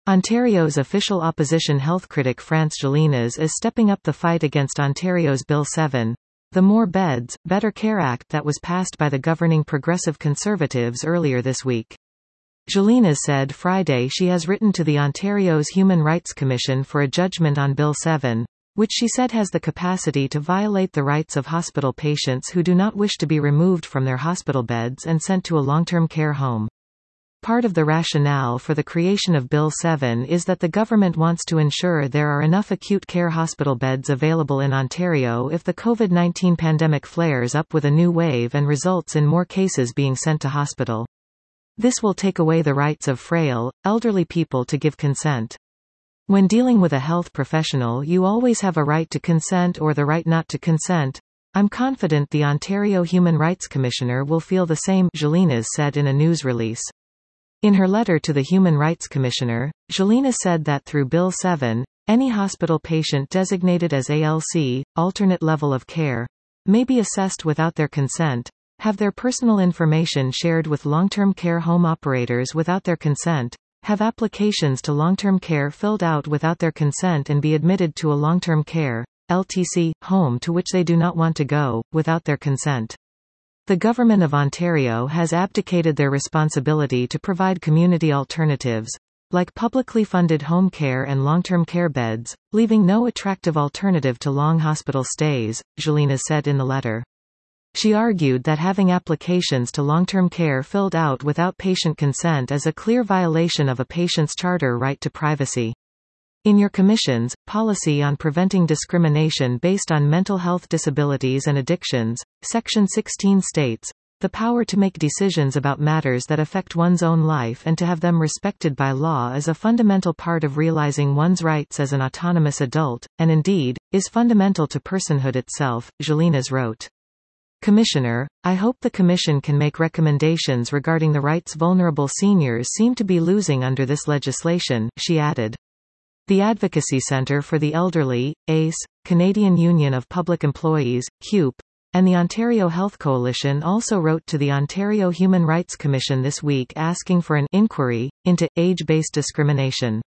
Ontario's official opposition health critic France Gélinas is stepping up the fight against Ontario's Bill 7, the More Beds, Better Care Act that was passed by the governing Progressive Conservatives earlier this week. Gélinas said Friday she has written to the Ontario's Human Rights Commission for a judgment on Bill 7, which she said has the capacity to violate the rights of hospital patients who do not wish to be removed from their hospital beds and sent to a long-term care home. Part of the rationale for the creation of Bill 7 is that the government wants to ensure there are enough acute care hospital beds available in Ontario if the COVID-19 pandemic flares up with a new wave and results in more cases being sent to hospital. This will take away the rights of frail, elderly people to give consent. When dealing with a health professional, you always have a right to consent or the right not to consent. I'm confident the Ontario Human Rights Commissioner will feel the same, Gélinas said in a news release. In her letter to the Human Rights Commissioner, Gélinas said that through Bill 7, any hospital patient designated as ALC, alternate level of care, may be assessed without their consent, have their personal information shared with long-term care home operators without their consent, have applications to long-term care filled out without their consent and be admitted to a long-term care, LTC, home to which they do not want to go, without their consent. The Government of Ontario has abdicated their responsibility to provide community alternatives, like publicly funded home care and long-term care beds, leaving no attractive alternative to long hospital stays, Gélinas said in the letter. She argued that having applications to long-term care filled out without patient consent is a clear violation of a patient's charter right to privacy. In your Commission's Policy on Preventing Discrimination Based on Mental Health Disabilities and Addictions, Section 16 states, "The power to make decisions about matters that affect one's own life and to have them respected by law is a fundamental part of realizing one's rights as an autonomous adult, and indeed, is fundamental to personhood itself," Gélinas wrote. Commissioner, I hope the Commission can make recommendations regarding the rights vulnerable seniors seem to be losing under this legislation, she added. The Advocacy Centre for the Elderly, ACE, Canadian Union of Public Employees, CUPE, and the Ontario Health Coalition also wrote to the Ontario Human Rights Commission this week asking for an inquiry into age-based discrimination.